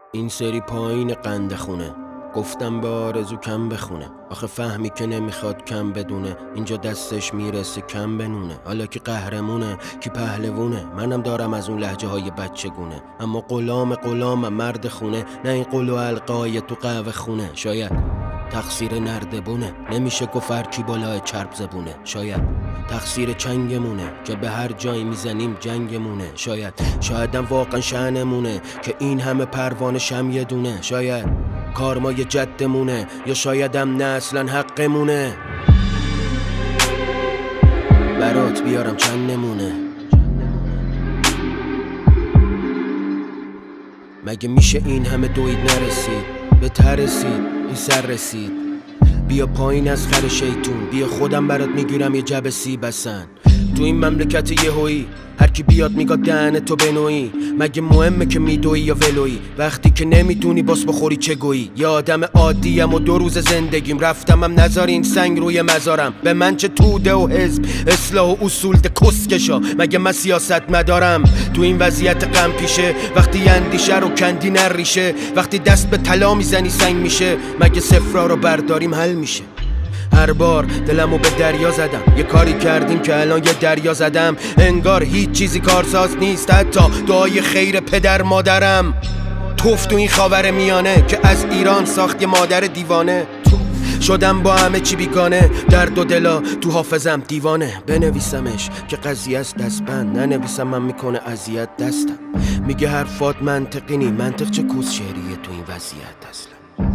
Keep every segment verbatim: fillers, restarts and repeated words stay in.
این سری پایین قنده خونه، گفتم به آرزو کم بخونه. آخه فهمی که نمیخواد کم بدونه، اینجا دستش میرسه کم بنونه. حالا که قهرمونه کی پهلوونه، منم دارم از اون لهجه های بچه گونه. اما غلام غلام مرد خونه، نه این قل و القای تو قهوه خونه. شاید تقصیر نردبونه، نمیشه گفت هر کی بالای چرب زبونه. شاید تقصیر چنگمونه که به هر جایی میزنیم جنگمونه. شاید شایدم واقعا شأنمونه که این همه پروانه شم یه دونه. شاید کارمای جدمونه، یا شایدم نه اصلا حقمونه. برات بیارم چند نمونه. مگه میشه این همه دوید نرسید به ترسید این سر رسید. بیا پایین از خر شیطون، بیا خودم برات میگیرم یه جب سیب بسن. تو این مملکت یهویی هر کی بیاد میگه دهن تو بنویی. مگه مهمه که میدوی یا ولویی وقتی که نمیتونی باس بخوری چه گویی؟ یا آدم عادیم و دو روز زندگیم رفتمم نذارین سنگ روی مزارم. به من چه توده و حزب اصلاح و اصول ده کسکشا، مگه من سیاست مدارم؟ تو این وضعیت غم پیشه وقتی اندیشه رو کندی نریشه، وقتی دست به طلا میزنی سنگ میشه. مگه صفرا رو برداریم حل میشه؟ هر بار دلمو به دریا زدم، یه کاری کردیم که الان یه دریا زدم. انگار هیچ چیزی کارساز نیست، حتی دعای خیر پدر مادرم. توف تو این خاور میانه که از ایران ساخت یه مادر دیوانه. شدم با همه چی بیگانه، درد و دلا تو حافظم دیوانه. بنویسمش که قضیه است دستبند، ننویسم من میکنه اذیت دستم. میگه حرفات منطقی نی، منطق چه کوس شعریه تو این وضعیت اصلا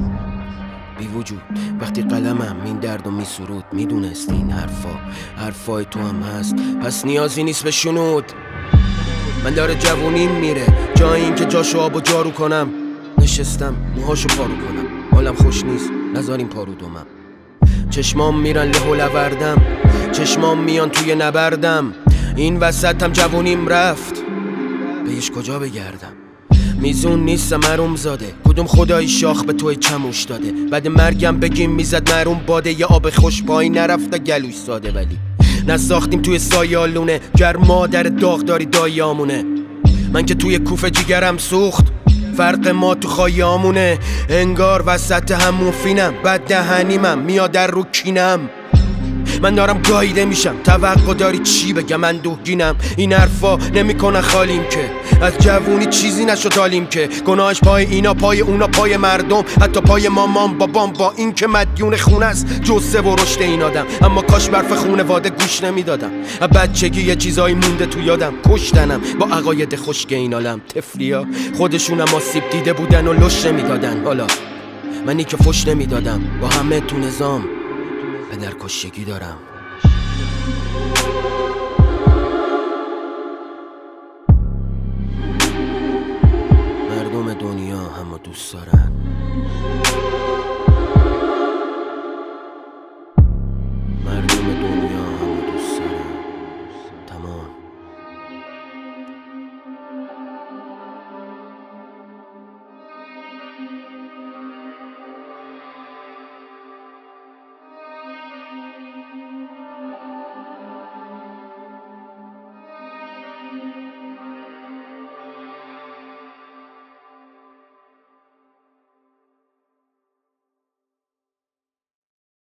بی وجود. وقتی قلمم این درد و می سرود، میدونست این حرفا حرفای تو هم هست، پس نیازی نیست به شنود. من داره جوونیم میره، جای این که جاشو آب و جارو کنم. نشستم موهاشو پارو کنم، حالم خوش نیست نذاریم پارو دومم. چشمام میرن له و لوردم، چشمام میان توی نبردم. این وسط هم جوونیم رفت، بهش کجا بگردم؟ میزون نیستم مروم زاده، کدوم خدای شاخ به توی چموش داده؟ بعد مرگم بگیم میزد مروم باده، یه آب خوش پایی نرفته گلوش ساده. ولی نساختیم توی سایالونه، گر مادر داغداری دایامونه. من که توی کوفه جیگرم سوخت، فرق ما تو خایامونه. انگار وسط همون فینم، بد دهنیمم میاد در رو کینم. من دارم گاییده میشم، توقع داری چی بگم؟ من دوگینم، این حرفا نمیکنن خالیم که از جوونی چیزی نشد حالیم که. گناهش پای اینا پای اونا پای مردم، حتی پای مامان بابام. با این که مدیون خونه است جسه و رشد این آدم، اما کاش برف خونواده گوش نمیدادم. بچگی یه چیزایی مونده تو یادم، کشتنم با عقاید خشک این عالم. طفلیا خودشونم آسیب دیده بودن و لش نمیدادن، حالا منی که فش نمیدادم. با همه تو نظام پدر کشگی دارم. مردم دنیا همو دوست دارن.